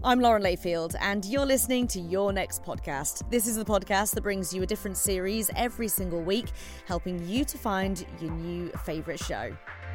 I'm Lauren Layfield, and you're listening to Your Next Podcast. This is the podcast that brings you a different series every single week, helping you to find your new favourite show.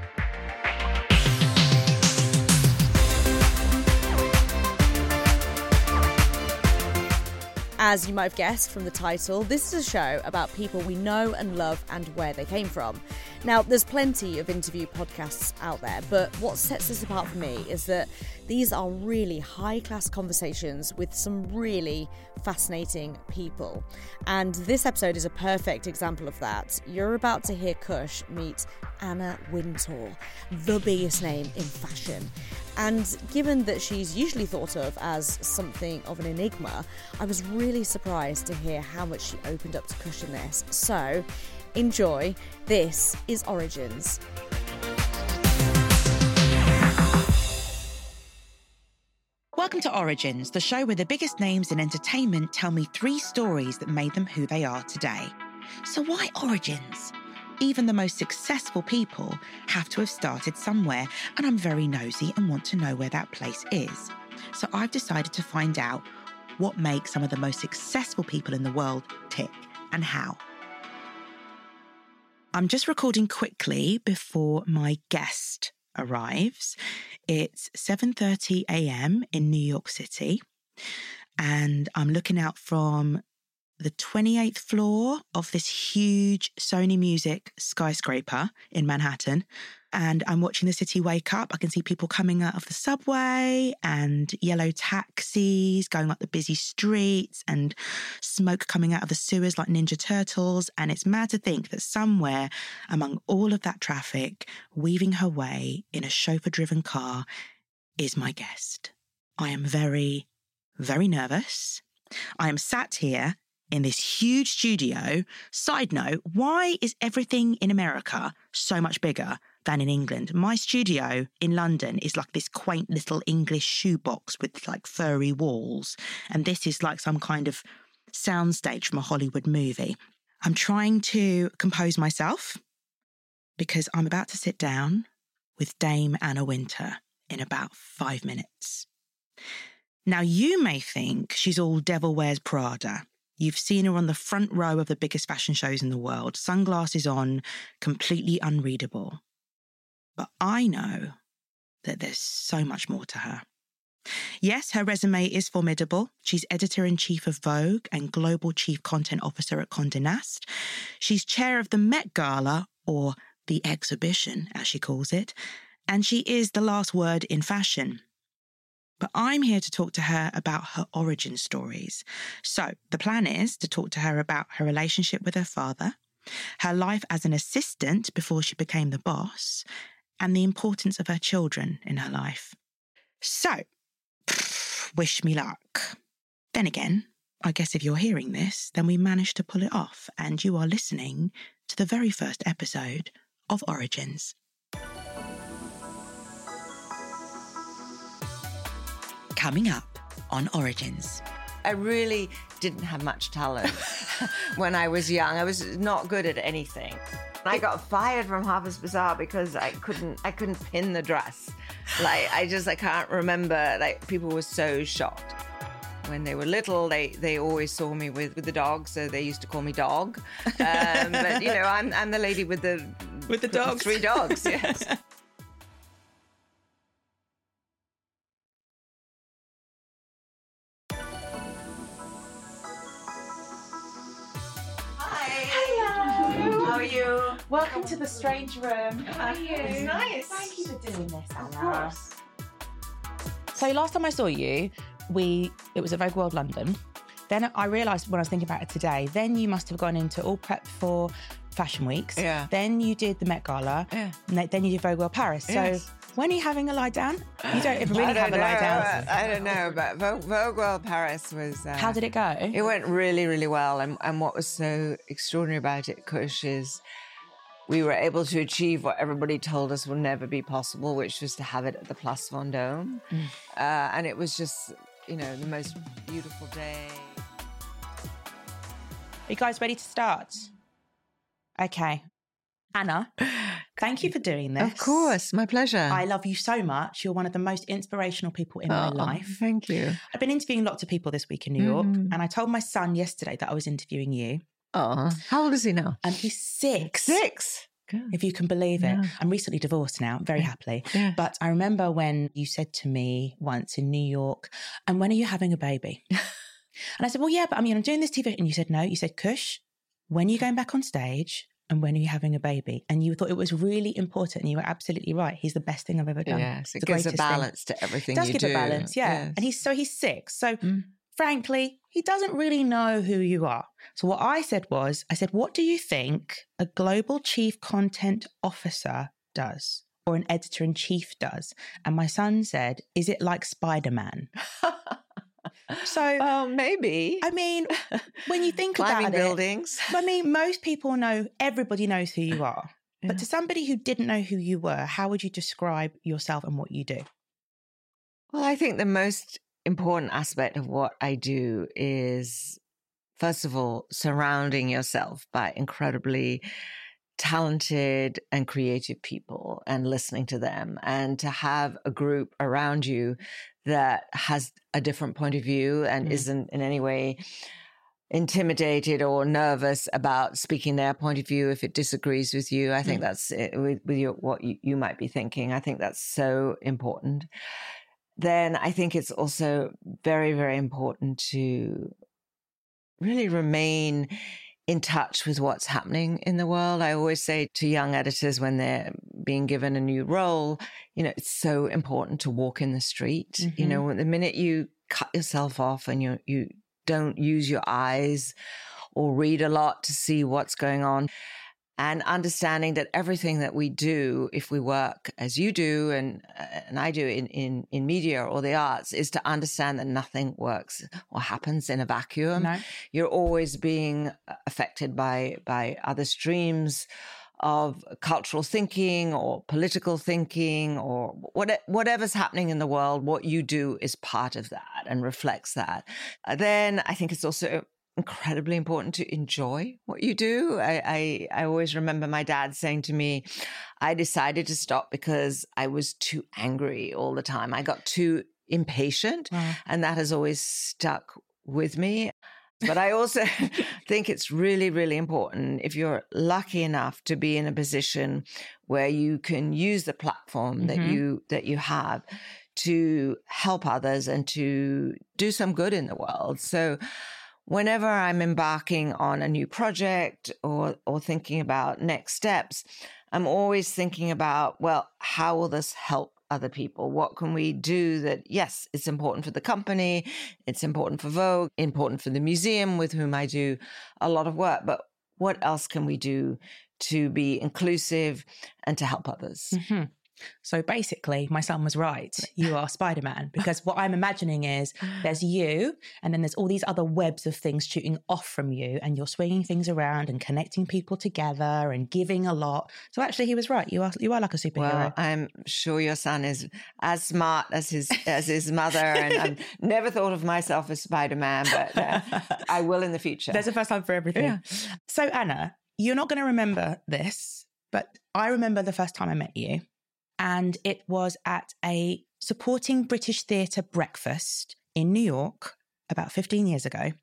As you might have guessed from the title, this is a show about people we know and love and where they came from. Now, there's plenty of interview podcasts out there, but what sets this apart for me is that these are really high-class conversations with some really fascinating people. And this episode is a perfect example of that. You're about to hear Kush meet Anna Wintour, the biggest name in fashion. And given that she's usually thought of as something of an enigma, I was really surprised to hear how much she opened up to Kush in this. So, enjoy. This is Origins. Welcome to Origins, the show where the biggest names in entertainment tell me 3 stories that made them who they are today. So why Origins? Even the most successful people have to have started somewhere, and I'm very nosy and want to know where that place is. So I've decided to find out what makes some of the most successful people in the world tick and how. I'm just recording quickly before my guest arrives. It's 7:30 a.m. in New York City, and I'm looking out from the 28th floor of this huge Sony Music skyscraper in Manhattan. And I'm watching the city wake up. I can see people coming out of the subway and yellow taxis going up the busy streets and smoke coming out of the sewers like Ninja Turtles. And it's mad to think that somewhere among all of that traffic, weaving her way in a chauffeur-driven car, is my guest. I am very, very nervous. I am sat here in this huge studio. Side note, why is everything in America so much bigger than in England? My studio in London is like this quaint little English shoebox with like furry walls. And this is like some kind of soundstage from a Hollywood movie. I'm trying to compose myself because I'm about to sit down with Dame Anna Wintour in about 5 minutes. Now, you may think she's all Devil Wears Prada. You've seen her on the front row of the biggest fashion shows in the world, sunglasses on, completely unreadable. But I know that there's so much more to her. Yes, her resume is formidable. She's editor-in-chief of Vogue and global chief content officer at Condé Nast. She's chair of the Met Gala, or the exhibition, as she calls it, and she is the last word in fashion. But I'm here to talk to her about her origin stories. So the plan is to talk to her about her relationship with her father, her life as an assistant before she became the boss, and the importance of her children in her life. So, wish me luck. Then again, I guess if you're hearing this, then we managed to pull it off, and you are listening to the very first episode of Origins. Coming up on Origins. I really didn't have much talent when I was young. I was not good at anything. I got fired from Harper's Bazaar because I couldn't pin the dress. I can't remember. People were so shocked. When they were little, they always saw me with the dog, so they used to call me Dog. But I'm the lady with the dogs. 3 dogs. Yes. How are you? Welcome to the strange room. How are you? It's nice. Thank you for doing this, Anna. Of course. So last time I saw you, it was at Vogue World London. Then I realised when I was thinking about it today, then you must have gone into all prep for Fashion Weeks. Yeah. Then you did the Met Gala. Yeah. And then you did Vogue World Paris. Yes. So when are you having a lie down? You don't ever really have a lie down. I don't know, but Vogue World Paris was... How did it go? It went really, really well. And what was so extraordinary about it, Kush, is we were able to achieve what everybody told us would never be possible, which was to have it at the Place Vendôme. And it was just, the most beautiful day. Are you guys ready to start? Okay. Anna, Thank you for doing this. Of course, my pleasure. I love you so much. You're one of the most inspirational people in my life. Thank you. I've been interviewing lots of people this week in New York, and I told my son yesterday that I was interviewing you. Oh, how old is he now? He's 6. 6? Good. If you can believe it. I'm recently divorced now, very happily. Yeah. But I remember when you said to me once in New York, and when are you having a baby? And I said, well, yeah, but I'm doing this TV. And you said, no. You said, Kush, when are you going back on stage? And when are you having a baby? And you thought it was really important. And you were absolutely right. He's the best thing I've ever done. Yes, it gives a balance to everything you do. It does give a balance, yeah. Yes. And he's 6. So frankly, he doesn't really know who you are. So what I said, what do you think a global chief content officer does or an editor-in-chief does? And my son said, is it like Spider-Man? So, maybe. When you think Climbing about buildings. it, most people know, everybody knows who you are. Yeah. But to somebody who didn't know who you were, how would you describe yourself and what you do? Well, I think the most important aspect of what I do is, first of all, surrounding yourself by incredibly talented and creative people and listening to them, and to have a group around you that has a different point of view and isn't in any way intimidated or nervous about speaking their point of view if it disagrees with you. I think that's it, with what you might be thinking. I think that's so important. Then I think it's also very, very important to really remain in touch with what's happening in the world. I always say to young editors when they're being given a new role, it's so important to walk in the street. The minute you cut yourself off and you don't use your eyes or read a lot to see what's going on, and understanding that everything that we do, if we work as you do and I do in media or the arts, is to understand that nothing works or happens in a vacuum. No. You're always being affected by other streams of cultural thinking or political thinking or whatever's happening in the world. What you do is part of that and reflects that. Then I think it's also incredibly important to enjoy what you do. I always remember my dad saying to me, I decided to stop because I was too angry all the time. I got too impatient, and that has always stuck with me. But I also think it's really, really important, if you're lucky enough to be in a position where you can use the platform that you have to help others and to do some good in the world. So whenever I'm embarking on a new project or thinking about next steps, I'm always thinking about, well, how will this help other people? What can we do that, yes, it's important for the company, it's important for Vogue, important for the museum with whom I do a lot of work, but what else can we do to be inclusive and to help others? So basically, my son was right. You are Spider-Man, because what I'm imagining is there's you, and then there's all these other webs of things shooting off from you, and you're swinging things around and connecting people together and giving a lot. So actually, he was right. You are like a superhero. Well, I'm sure your son is as smart as his mother, and I've never thought of myself as Spider-Man, but I will in the future. There's a first time for everything. Yeah. So Anna, you're not going to remember this, but I remember the first time I met you. And it was at a supporting British theatre breakfast in New York about 15 years ago.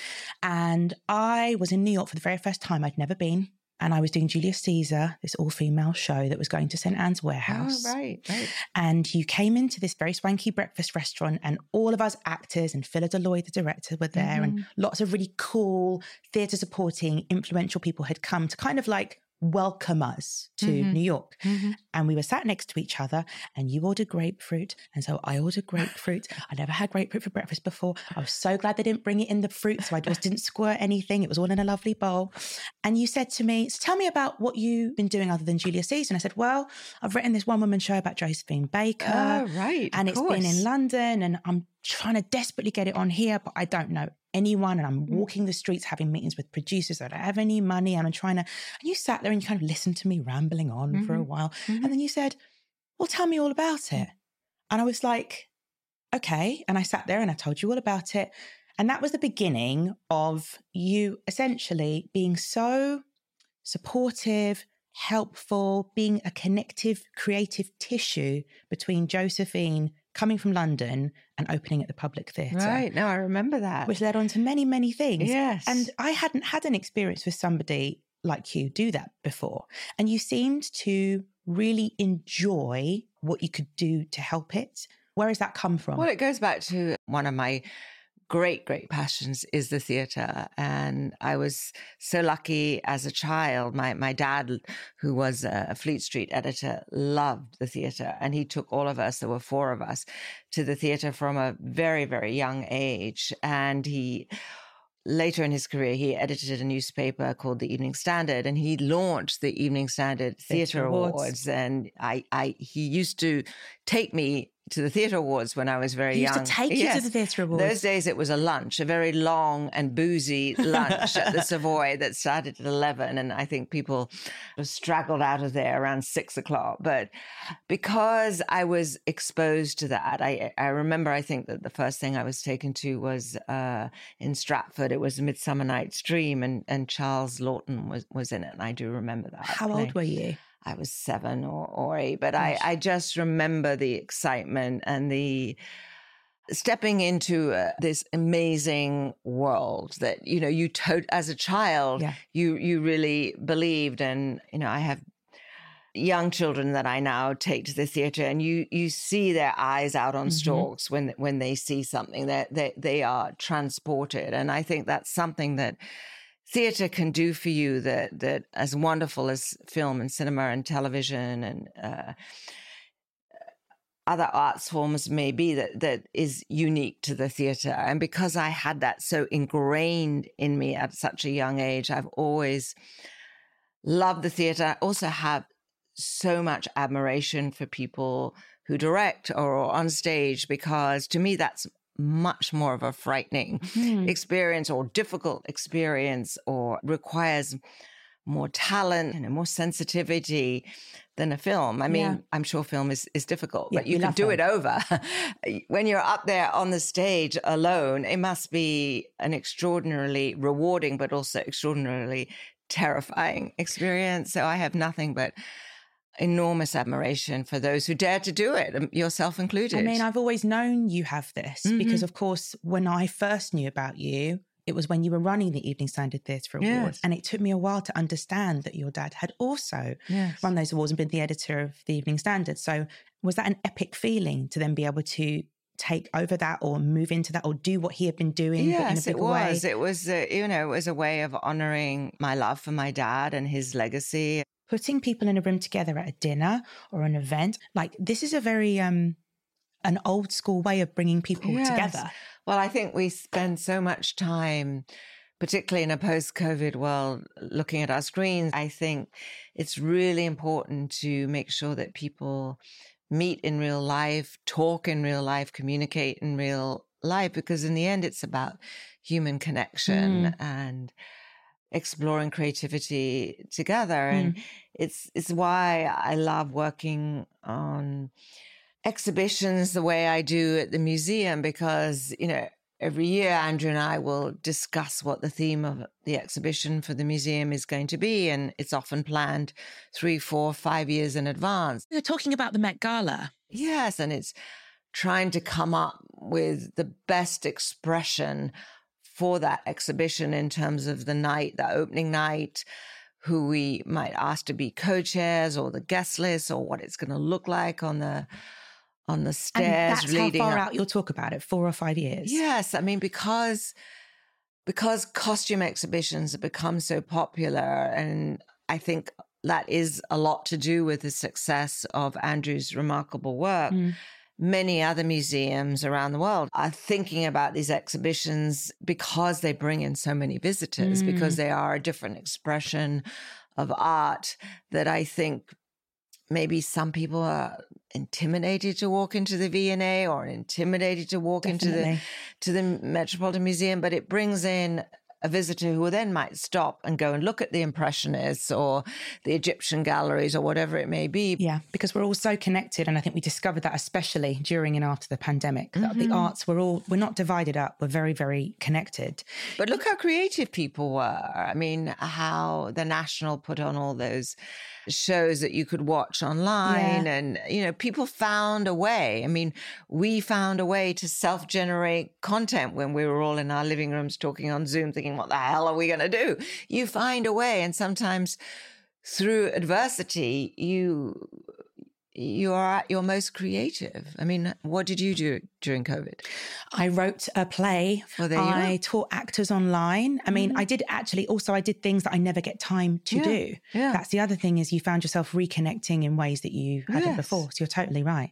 And I was in New York for the very first time. I'd never been. And I was doing Julius Caesar, this all-female show that was going to St. Anne's Warehouse. Oh, right. And you came into this very swanky breakfast restaurant, and all of us actors and Phila Deloy, the director, were there. And lots of really cool theatre supporting influential people had come to kind of like welcome us to New York. And we were sat next to each other, and you ordered grapefruit. And so I ordered grapefruit. I never had grapefruit for breakfast before. I was so glad they didn't bring it in the fruit, so I just didn't squirt anything. It was all in a lovely bowl. And you said to me, so tell me about what you've been doing other than Julius Caesar. And I said, well, I've written this one-woman show about Josephine Baker. Oh, right. And it's been in London, and I'm trying to desperately get it on here, but I don't know anyone, and I'm walking the streets having meetings with producers. I don't have any money, and I'm trying to, and you sat there and you kind of listened to me rambling on for a while. And then you said, well, tell me all about it. And I was like, okay. And I sat there and I told you all about it. And that was the beginning of you essentially being so supportive, helpful, being a connective, creative tissue between Josephine coming from London and opening at the Public Theatre. Right. No, I remember that. Which led on to many, many things. Yes. And I hadn't had an experience with somebody like you do that before. And you seemed to really enjoy what you could do to help it. Where has that come from? Well, it goes back to one of my great passions is the theatre. And I was so lucky as a child. My dad, who was a Fleet Street editor, loved the theatre. And he took all of us, there were 4 of us, to the theatre from a very, very young age. And later in his career, he edited a newspaper called the Evening Standard, and he launched the Evening Standard Theatre Awards. And he used to take me to the Theatre Awards when I was very young. He used to take you to the Theatre Awards? Those days it was a lunch, a very long and boozy lunch at the Savoy that started at 11. And I think people straggled out of there around 6 o'clock. But because I was exposed to that, I remember, I think that the first thing I was taken to was in Stratford. It was A Midsummer Night's Dream, and Charles Laughton was in it. And I do remember that. How old were you? I was 7 or 8, but I just remember the excitement and the stepping into this amazing world that, you as a child, you really believed. And, I have young children that I now take to the theatre, and you see their eyes out on stalks when they see something that they are transported. And I think that's something that theatre can do for you that as wonderful as film and cinema and television and other arts forms may be, that is unique to the theatre. And because I had that so ingrained in me at such a young age, I've always loved the theatre. I also have so much admiration for people who direct or are on stage, because to me that's much more of a frightening experience or difficult experience, or requires more talent and more sensitivity than a film. I mean, I'm sure film is difficult, but you can do it over. When you're up there on the stage alone, it must be an extraordinarily rewarding, but also extraordinarily terrifying experience. So I have nothing but enormous admiration for those who dare to do it, yourself included. I mean, I've always known you have this because, of course, when I first knew about you, it was when you were running the Evening Standard Theatre Awards. And it took me a while to understand that your dad had also run those awards and been the editor of the Evening Standard. So was that an epic feeling to then be able to take over that or move into that or do what he had been doing but in a bigger way? It was, it was a way of honouring my love for my dad and his legacy. Putting people in a room together at a dinner or an event, like this is a very an old school way of bringing people together. Well, I think we spend so much time, particularly in a post-COVID world, looking at our screens. I think it's really important to make sure that people meet in real life, talk in real life, communicate in real life, because in the end, it's about human connection and exploring creativity together. And it's why I love working on exhibitions the way I do at the museum, because, every year Andrew and I will discuss what the theme of the exhibition for the museum is going to be. And it's often planned 3, 4, 5 years in advance. You're talking about the Met Gala. Yes. And it's trying to come up with the best expression for that exhibition in terms of the night, the opening night, who we might ask to be co-chairs or the guest list, or what it's going to look like on the stairs. And that's leading how far up. out you'll talk about it, 4 or 5 years. Yes. I mean, because costume exhibitions have become so popular, and I think that is a lot to do with the success of Andrew's remarkable work. Many other museums around the world are thinking about these exhibitions because they bring in so many visitors, because they are a different expression of art that I think maybe some people are intimidated to walk into the V&A or intimidated to walk into the Metropolitan Museum, but it brings in a visitor who then might stop and go and look at the Impressionists or the Egyptian galleries or whatever it may be. Yeah, because we're all so connected. And I think we discovered that especially during and after the pandemic, that the arts, we're not divided up. We're very, very connected. But look how creative people were. I mean, how the National put on all those shows that you could watch online. Yeah. And, people found a way. I mean, we found a way to self-generate content when we were all in our living rooms talking on Zoom, thinking, what the hell are we going to do? You find a way. And sometimes through adversity, you are at your most creative. I mean, what did you do during COVID? I wrote a play. Well, there you I go. taught actors online. I mean, I did things that I never get time to do. Yeah. That's the other thing, is you found yourself reconnecting in ways that you hadn't Yes. before. So you're totally right.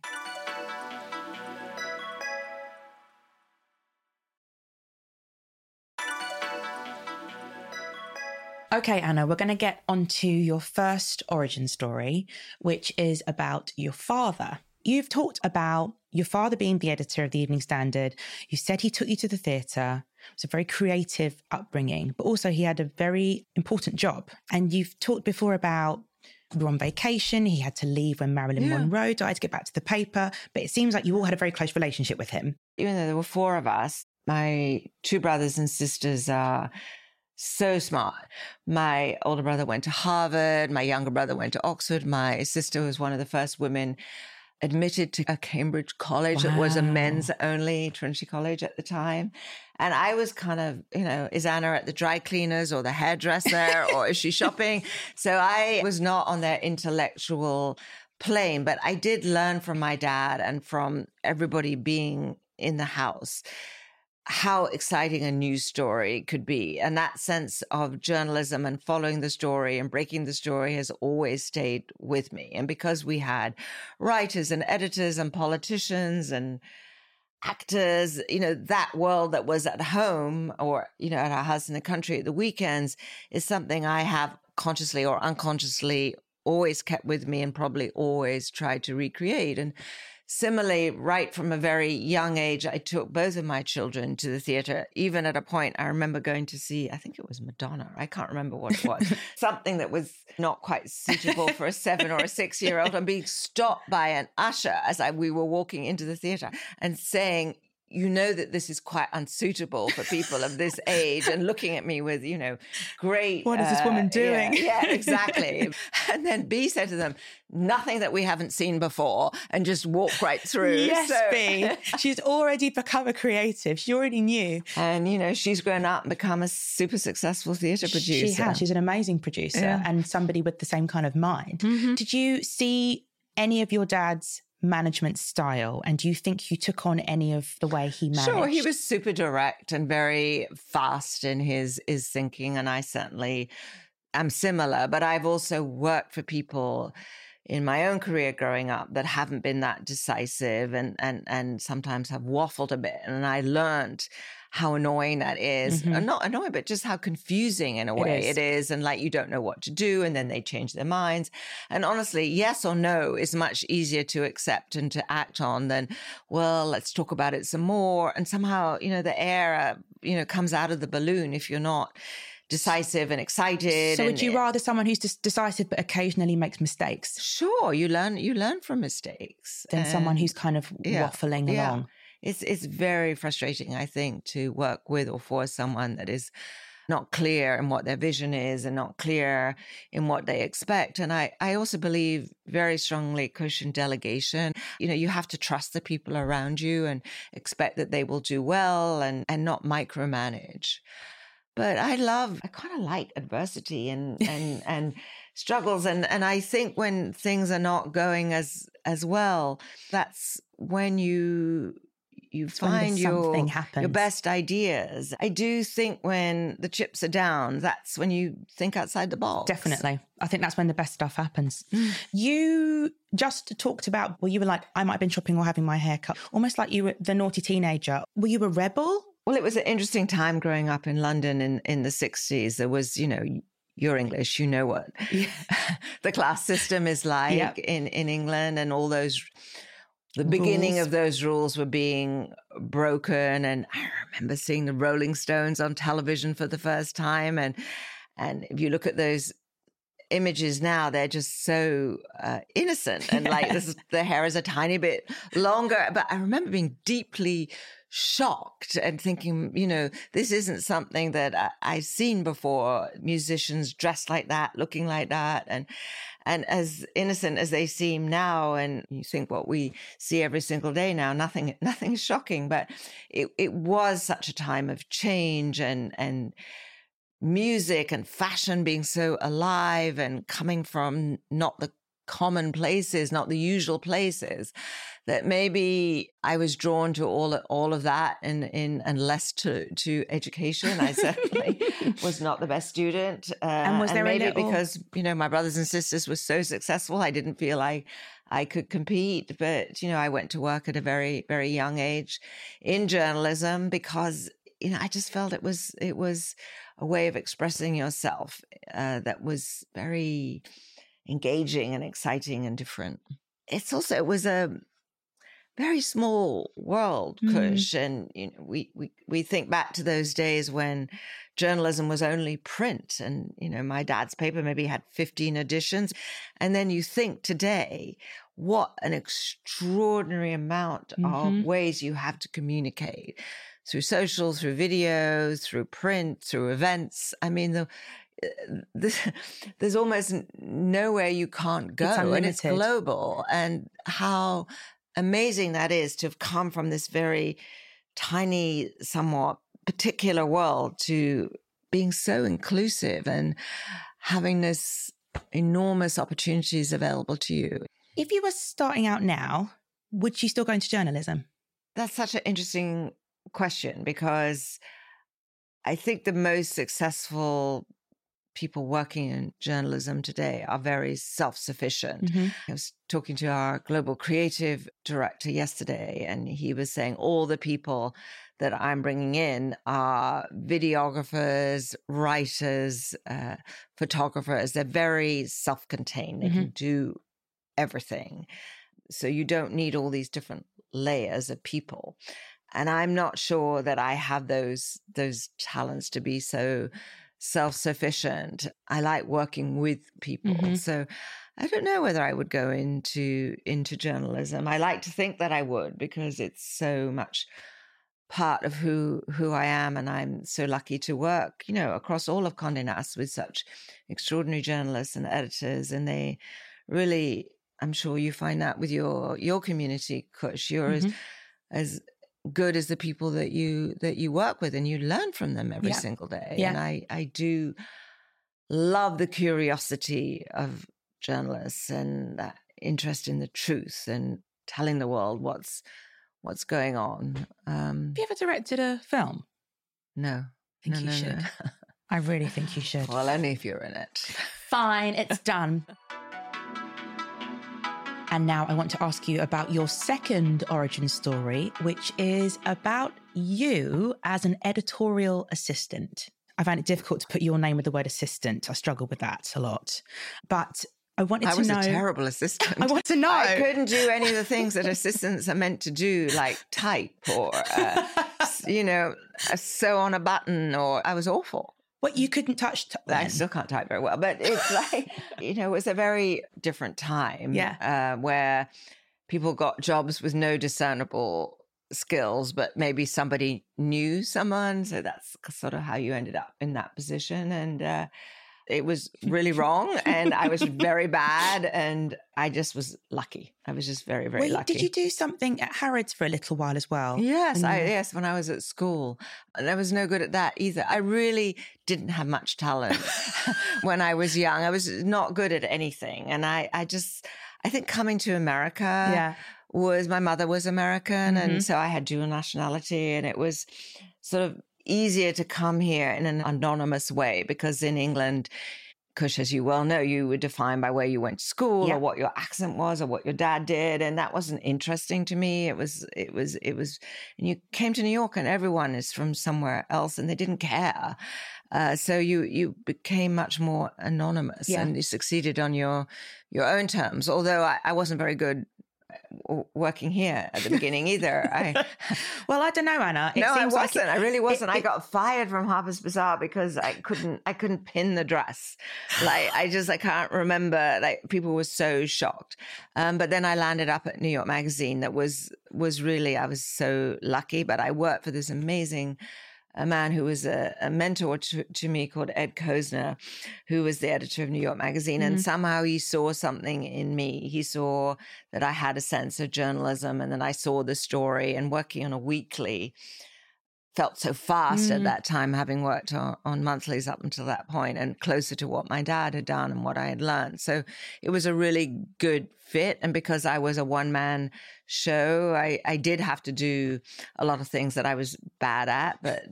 Okay, Anna, we're going to get onto your first origin story, which is about your father. You've talked about your father being the editor of the Evening Standard. You said he took you to the theatre. It was a very creative upbringing, but also he had a very important job. And you've talked before about you were on vacation. He had to leave when Marilyn Monroe died to get back to the paper. But it seems like you all had a very close relationship with him. Even though there were 4 of us, my 2 brothers and sisters are so smart. My older brother went to Harvard. My younger brother went to Oxford. My sister was one of the first women admitted to a Cambridge college that was a men's only, Trinity College at the time. And I was kind of, is Anna at the dry cleaners or the hairdresser or is she shopping? So I was not on their intellectual plane, but I did learn from my dad and from everybody being in the house how exciting a news story could be. And that sense of journalism and following the story and breaking the story has always stayed with me. And because we had writers and editors and politicians and actors, that world that was at home or, at our house in the country at the weekends is something I have consciously or unconsciously always kept with me and probably always tried to recreate. And similarly, right from a very young age, I took both of my children to the theater. Even at a point, I remember going to see, I think it was Madonna. I can't remember what it was. Something that was not quite suitable for a 7 or a 6-year-old, and being stopped by an usher as we were walking into the theater and saying, that this is quite unsuitable for people of this age, and looking at me with, great... What is this woman doing? Yeah, exactly. And then B said to them, nothing that we haven't seen before, and just walk right through. Yes, B. She's already become a creative. She already knew. And, she's grown up and become a super successful theatre producer. She has. She's an amazing producer and somebody with the same kind of mind. Mm-hmm. Did you see any of your dad's management style, and do you think you took on any of the way he managed? Sure, he was super direct and very fast in his thinking, and I certainly am similar, but I've also worked for people in my own career growing up that haven't been that decisive and sometimes have waffled a bit, and I learned how annoying that is. Mm-hmm. Not annoying, but just how confusing in a way it is. And like, you don't know what to do. And then they change their minds. And honestly, yes or no is much easier to accept and to act on than, well, let's talk about it some more. And somehow, the air, comes out of the balloon if you're not decisive and excited. So would you rather someone who's just decisive but occasionally makes mistakes? Sure, you learn from mistakes. Than someone who's kind of waffling along. It's very frustrating, I think, to work with or for someone that is not clear in what their vision is and not clear in what they expect. And I also believe very strongly cushion delegation. You have to trust the people around you and expect that they will do well and not micromanage. But I kind of like adversity and struggles. And I think when things are not going as well, that's when you find your best ideas. I do think when the chips are down, that's when you think outside the box. Definitely. I think that's when the best stuff happens. You just talked about, you were like, I might have been shopping or having my hair cut, almost like you were the naughty teenager. Were you a rebel? Well, it was an interesting time growing up in London in the 60s. There was, you're English, you know what the class system is like in England, and all those... The beginning of those rules were being broken. And I remember seeing the Rolling Stones on television for the first time. And if you look at those images now, they're just so innocent. And like the hair is a tiny bit longer. But I remember being deeply shocked and thinking, this isn't something that I've seen before. Musicians dressed like that, looking like that. And as innocent as they seem now, and you think what we see every single day now, nothing shocking, but it was such a time of change and music and fashion being so alive and coming from not the common places, not the usual places, that maybe I was drawn to all of that and less to education. I certainly was not the best student. And was there maybe because, my brothers and sisters were so successful, I didn't feel I could compete. But, I went to work at a very, very young age in journalism because, I just felt it was a way of expressing yourself that was very engaging and exciting and different. It was a very small world, Kush. And we think back to those days when journalism was only print, and my dad's paper maybe had 15 editions. And then you think today, what an extraordinary amount of ways you have to communicate through social, through videos, through print, through events. I mean, there's almost nowhere you can't go, and it's global. And how amazing that is to have come from this very tiny, somewhat particular world to being so inclusive and having this enormous opportunities available to you. If you were starting out now, would you still go into journalism? That's such an interesting question, because I think the most successful people working in journalism today are very self-sufficient. I was talking to our global creative director yesterday, and he was saying all the people that I'm bringing in are videographers, writers, photographers. They're very self-contained. They can do everything. So you don't need all these different layers of people. And I'm not sure that I have those talents to be so self-sufficient. I like working with people. So I don't know whether I would go into journalism. I like to think that I would, because it's so much part of who I am. And I'm so lucky to work, across all of Condé Nast with such extraordinary journalists and editors. And they really, I'm sure you find that with your community, Kush, you're as good as the people that you work with, and you learn from them every single day. And I do love the curiosity of journalists and that interest in the truth and telling the world what's going on. Have you ever directed a film? No. I think you should. No. I really think you should. Well, only if you're in it. Fine, it's done. And now I want to ask you about your second origin story, which is about you as an editorial assistant. I find it difficult to put your name with the word assistant. I struggle with that a lot. But I wanted to know. I was a terrible assistant. I want to know. I couldn't do any of the things that assistants are meant to do, like type or, sew on a button, or I was awful. What, you couldn't touch? I still can't type very well, but it's like, it was a very different time where people got jobs with no discernible skills, but maybe somebody knew someone. So that's sort of how you ended up in that position. And it was really wrong, and I was very bad, and I just was lucky. I was just very, very lucky. Did you do something at Harrods for a little while as well? Yes, yes, when I was at school. And I was no good at that either. I really didn't have much talent when I was young. I was not good at anything. And I think coming to America was, my mother was American, and so I had dual nationality, and it was sort of easier to come here in an anonymous way, because in England, Kush, as you well know, you were defined by where you went to school or what your accent was or what your dad did. And that wasn't interesting to me. It was, and you came to New York and everyone is from somewhere else and they didn't care. So you became much more anonymous and you succeeded on your own terms. Although I wasn't very good working here at the beginning either. Well, I don't know, Anna. I wasn't. I really wasn't. I got fired from Harper's Bazaar because I couldn't pin the dress. I can't remember. Like, people were so shocked. But then I landed up at New York Magazine. That was really, I was so lucky. But I worked for this amazing a man who was a mentor to me called Ed Kozner, who was the editor of New York Magazine. And somehow he saw something in me. He saw that I had a sense of journalism, and then I saw the story, and working on a weekly felt so fast at that time, having worked on monthlies up until that point, and closer to what my dad had done and what I had learned. So it was a really good fit. And because I was a one-man show, I did have to do a lot of things that I was bad at, but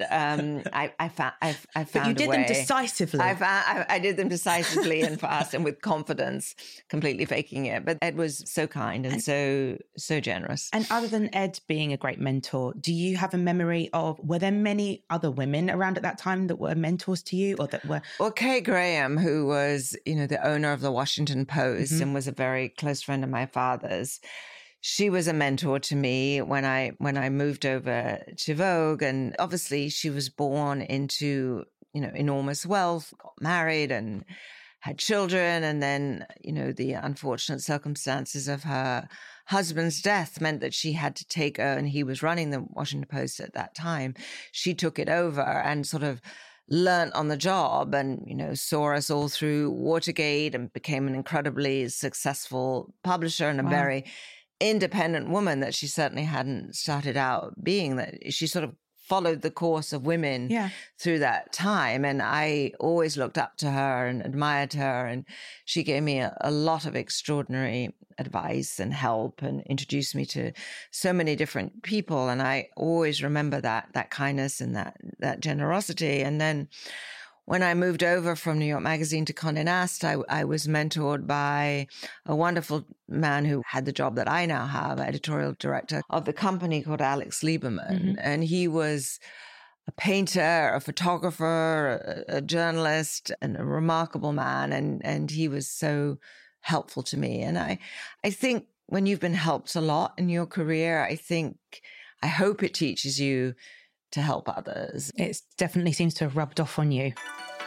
I found But you did them decisively. I did them decisively and fast and with confidence, completely faking it. But Ed was so kind and so generous. And other than Ed being a great mentor, do you have a memory of, were there many other women around at that time that were mentors to you, or that were? Well, Kay Graham, who was, the owner of the Washington Post and was a very close friend of my father's, she was a mentor to me when I moved over to Vogue. And obviously she was born into, enormous wealth, got married and had children. And then, the unfortunate circumstances of her husband's death meant that she had to take her, and he was running the Washington Post at that time. She took it over and sort of learned on the job and, saw us all through Watergate and became an incredibly successful publisher and a very independent woman that she certainly hadn't started out being. That she sort of followed the course of women through that time. And I always looked up to her and admired her. And she gave me a lot of extraordinary advice and help and introduced me to so many different people. And I always remember that kindness and that generosity. And then when I moved over from New York Magazine to Condé Nast, I was mentored by a wonderful man who had the job that I now have, editorial director of the company, called Alex Lieberman. And he was a painter, a photographer, a journalist, and a remarkable man. And he was so helpful to me. And I think when you've been helped a lot in your career, I hope it teaches you to help others. It definitely seems to have rubbed off on you.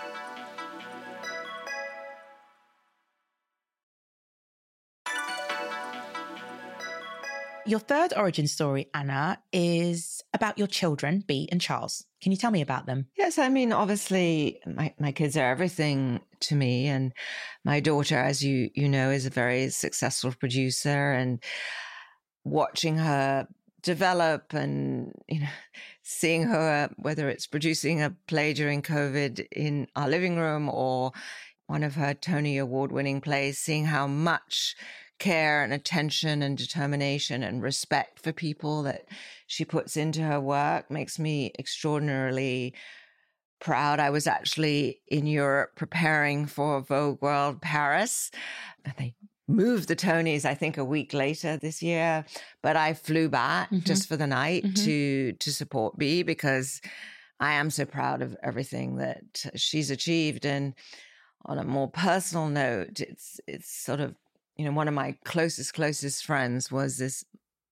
Your third origin story, Anna, is about your children, Bea and Charles. Can you tell me about them? Yes, obviously my kids are everything to me. And my daughter, as you know, is a very successful producer, and watching her develop and, seeing her, whether it's producing a play during COVID in our living room or one of her Tony Award-winning plays, seeing how much care and attention and determination and respect for people that she puts into her work makes me extraordinarily proud. I was actually in Europe preparing for Vogue World Paris, and they moved the Tonys, I think, a week later this year, but I flew back just for the night to support Bea, because I am so proud of everything that she's achieved. And on a more personal note, it's sort of, one of my closest friends was this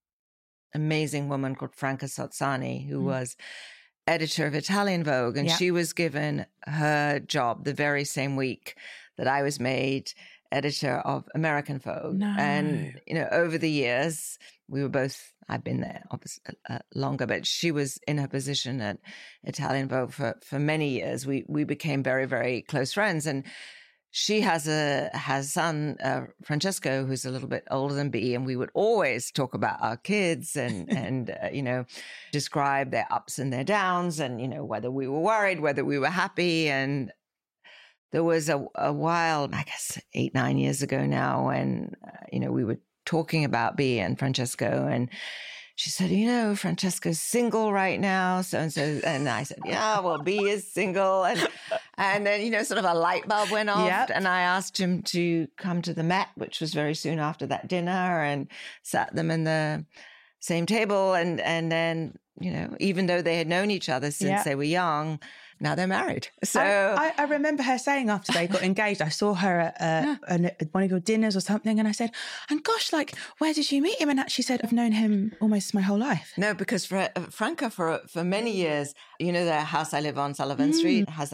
amazing woman called Franca Sozzani, who was editor of Italian Vogue. And she was given her job the very same week that I was made editor of American Vogue. No. And, over the years, we were both, I've been there obviously longer, but she was in her position at Italian Vogue for many years. We became very, very close friends. And she has a son, Francesco, who's a little bit older than Bea, and we would always talk about our kids and describe their ups and their downs, and whether we were worried, whether we were happy. And there was a while, I guess 8-9 years ago now, when we were talking about Bea and Francesco, and she said, Francesco's single right now, so and so. And I said, yeah, well, Bea is single. And then, sort of a light bulb went off. And I asked him to come to the Met, which was very soon after that dinner, and sat them in the same table. And then, even though they had known each other since they were young, now they're married. So I remember her saying after they got engaged, I saw her at one of your dinners or something, and I said, and gosh, where did you meet him? And she said, I've known him almost my whole life. No, because Franca, for many years, the house I live on, Sullivan Street, has that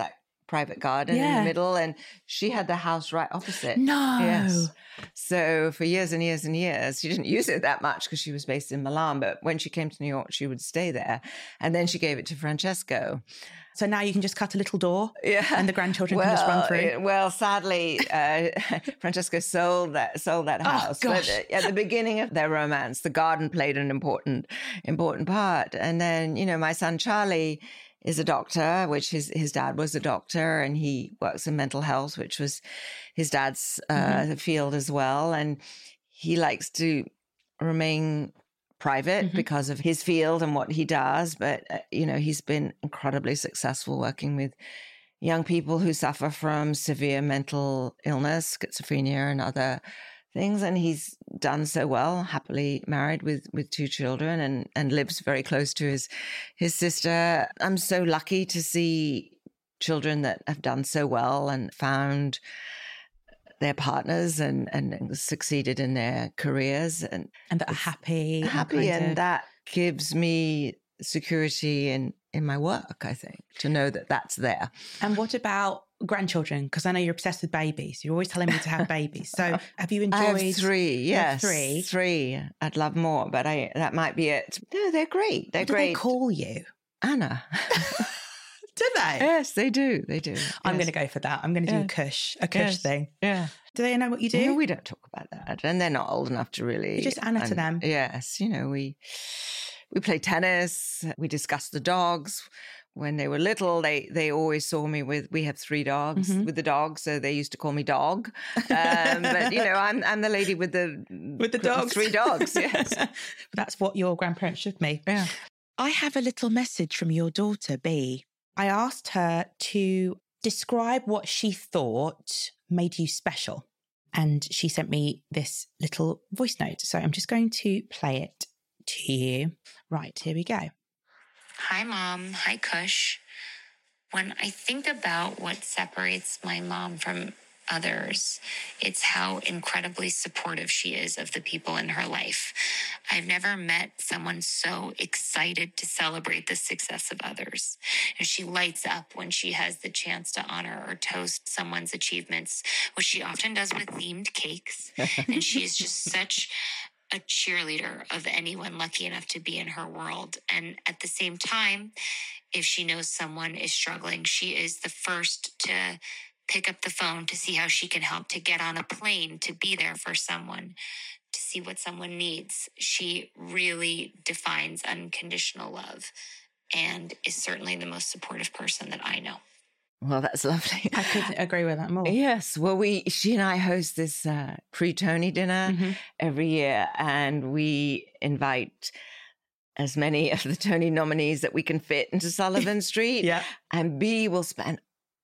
private garden in the middle, and she had the house right opposite. No. Yes. So for years and years and years, she didn't use it that much because she was based in Milan. But when she came to New York, she would stay there. And then she gave it to Francesco. So now you can just cut a little door and the grandchildren can just run through. Well, sadly, Francesco sold that house. Oh, gosh. But at the beginning of their romance, the garden played an important part. And then, my son Charlie is a doctor, which his dad was a doctor, and he works in mental health, which was his dad's field as well. And he likes to remain private because of his field and what he does. But, he's been incredibly successful working with young people who suffer from severe mental illness, schizophrenia and other things. And he's done so well, happily married with 2 children and lives very close to his sister. I'm so lucky to see children that have done so well and found their partners and succeeded in their careers and that are happy. And that gives me security in my work, I think, to know that that's there. And what about grandchildren? Because I know you're obsessed with babies. You're always telling me to have babies. So have you enjoyed? I have 3, yes. 3? 3. I'd love more, but that might be it. No, they're great. They're what great. Do they call you? Anna. Do they? Yes, they do. They do. I'm going to go for that. I'm going to do a Kush thing. Yeah. Do they know what you do? No, we don't talk about that. And they're not old enough to really. You're just Anna to them. Yes. We play tennis. We discuss the dogs. When they were little, they always saw me we have 3 dogs with the dogs. So they used to call me Dog. But, I'm the lady with the dogs. 3 dogs, yes. That's what your grandparents should be. Yeah. I have a little message from your daughter, B. I asked her to describe what she thought made you special. And she sent me this little voice note. So I'm just going to play it to you. Right, here we go. Hi, Mom. Hi, Kush. When I think about what separates my mom from others, it's how incredibly supportive she is of the people in her life. I've never met someone so excited to celebrate the success of others. And she lights up when she has the chance to honor or toast someone's achievements, which she often does with themed cakes. And she is just such a cheerleader of anyone lucky enough to be in her world. And at the same time, if she knows someone is struggling, she is the first to pick up the phone to see how she can help, to get on a plane, to be there for someone, to see what someone needs. She really defines unconditional love and is certainly the most supportive person that I know. Well, that's lovely. I couldn't agree with that more. Yes. Well, she and I host this pre-Tony dinner every year, and we invite as many of the Tony nominees that we can fit into Sullivan Street. Yeah. And B will spend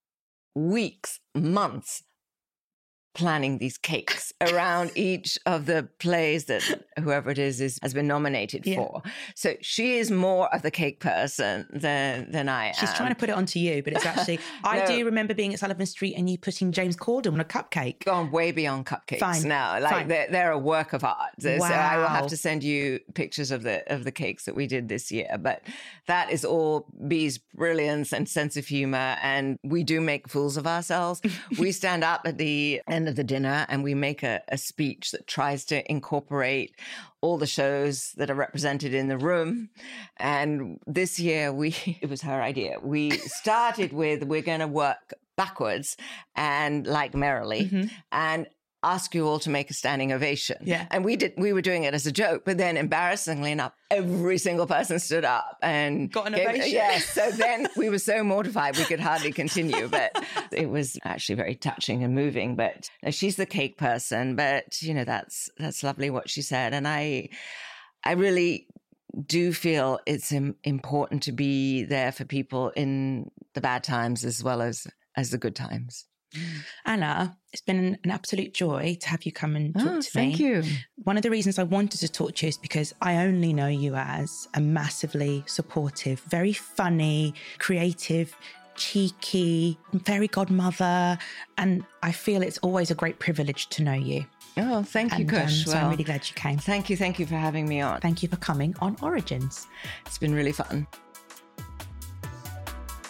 weeks, months planning these cakes around each of the plays that whoever it is has been nominated for. So she is more of the cake person than I am. She's trying to put it onto you, but it's actually, I do remember being at Sullivan Street and you putting James Corden on a cupcake. Gone way beyond cupcakes now. Like they're a work of art. Wow. So I will have to send you pictures of the cakes that we did this year. But that is all B's brilliance and sense of humor. And we do make fools of ourselves. We stand up at the end of the dinner and we make a speech that tries to incorporate all the shows that are represented in the room. And this year it was her idea. We started with, we're going to work backwards and like merrily and ask you all to make a standing ovation. Yeah. And we were doing it as a joke, but then embarrassingly enough, every single person stood up and got an ovation. Yes. So then we were so mortified we could hardly continue, but it was actually very touching and moving. But she's the cake person, but that's lovely what she said. And I really do feel it's important to be there for people in the bad times as well as the good times. Anna, it's been an absolute joy to have you come and talk to me. Thank you. One of the reasons I wanted to talk to you is because I only know you as a massively supportive, very funny, creative, cheeky, fairy godmother. And I feel it's always a great privilege to know you. Oh, thank you, Kush. So I'm really glad you came. Thank you for having me on. Thank you for coming on Origins. It's been really fun.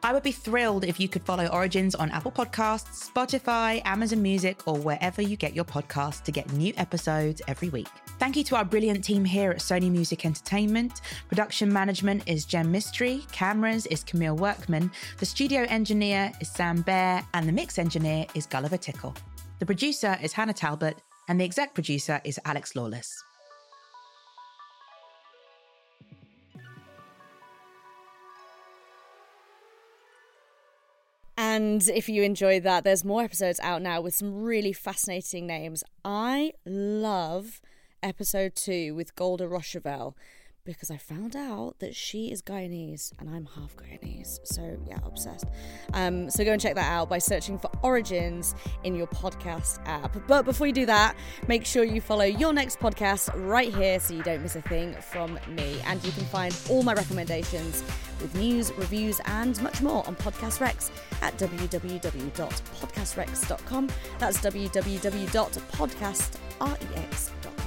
I would be thrilled if you could follow Origins on Apple Podcasts, Spotify, Amazon Music, or wherever you get your podcasts to get new episodes every week. Thank you to our brilliant team here at Sony Music Entertainment. Production management is Jem Mystery, cameras is Camille Workman, the studio engineer is Sam Bear, and the mix engineer is Gulliver Tickle. The producer is Hannah Talbot, and the exec producer is Alex Lawless. And if you enjoyed that, there's more episodes out now with some really fascinating names. I love episode 2 with Golda Rochevelle because I found out that she is Guyanese and I'm half Guyanese. So yeah, obsessed. So go and check that out by searching for Origins in your podcast app. But before you do that, make sure you follow Your Next Podcast right here so you don't miss a thing from me. And you can find all my recommendations with news, reviews, and much more on Podcast Rex at www.podcastrex.com. That's www.podcastrex.com.